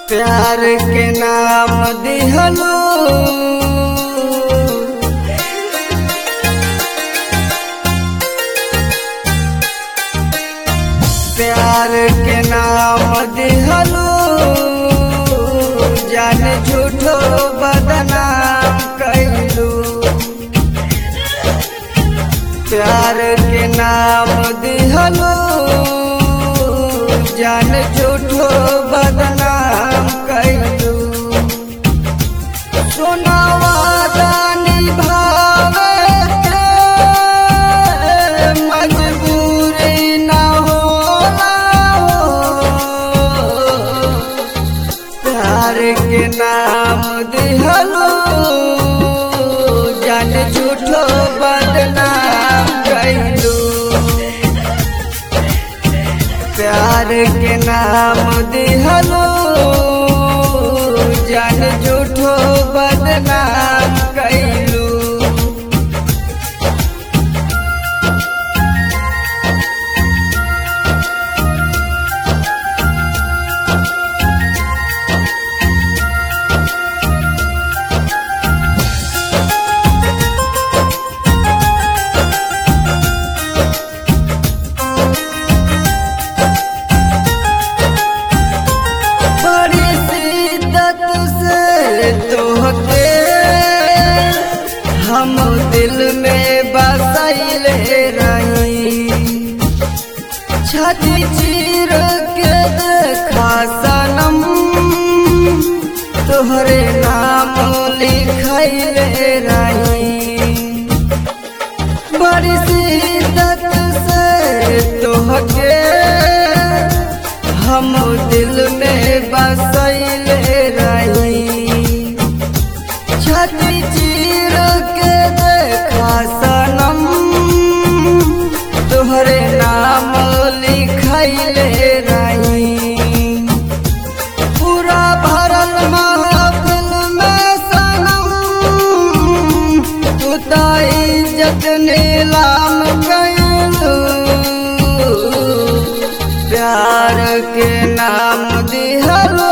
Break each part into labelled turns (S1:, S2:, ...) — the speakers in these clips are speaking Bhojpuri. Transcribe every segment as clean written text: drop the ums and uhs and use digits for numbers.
S1: प्यार के नाम दिहलो प्यार के नाम दिहलो जान झूठो बदनाम कैलू प्यार के नाम दिहलो जान झूठो बदनाम कैलू सोनावा निभावे के मजबूरी न होला प्यार के नाम दिहलो जान झूठो बदनाम कैलू प्यार के नाम दिहलो जान झूठो बदनाम कैलू तोहके हम दिल में बसैले रही छाती चीर के देखा सनम तोहरे नाम लिखैले रही बड़ी शिद्दत से तोहके हम दिल में बसैले रही छाती चीर के देखा सनम तोहरे नाम लिखैले रही पूरा भरल महफिल में सनम तू तो इज्जत नीलाम कैलू प्यार के नाम दिहलो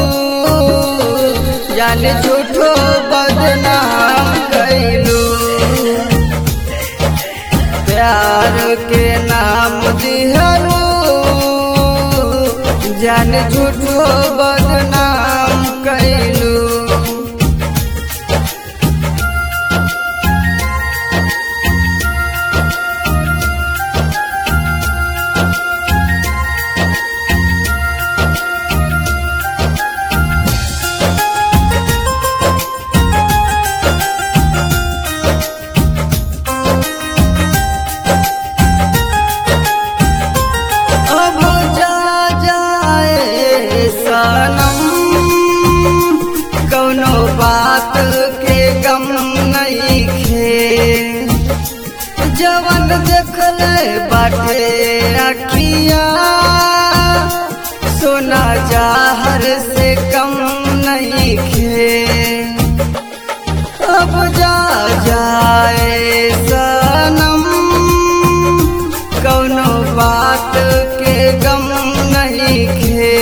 S1: जान झूठो बदनाम कैलू प्यार के नाम दिहलो जान झूठो बदनाम कैलू कौनो बात के गम नहीं खे जवन देखले बाटे अखिया सोना जहर से कम नहीं खे अब जा जाए सनम कौनो बात के गम नहीं खे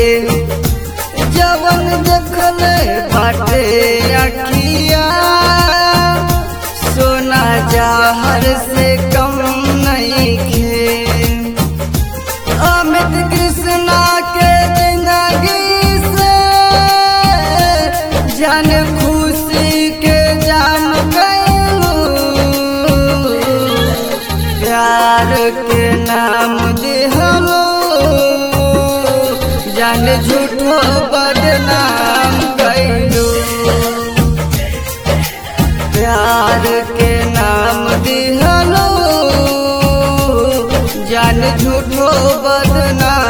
S1: जवन देखले बाटे अखिया सोना जहर से कम नहीं खे अमित कृष्णा के जिंदगी से जान खुशी के जाम कैलू प्यार के नाम दिहलो जान झूठो बदनाम कैलू प्यार के नाम दिहलो जान झूठो बदनाम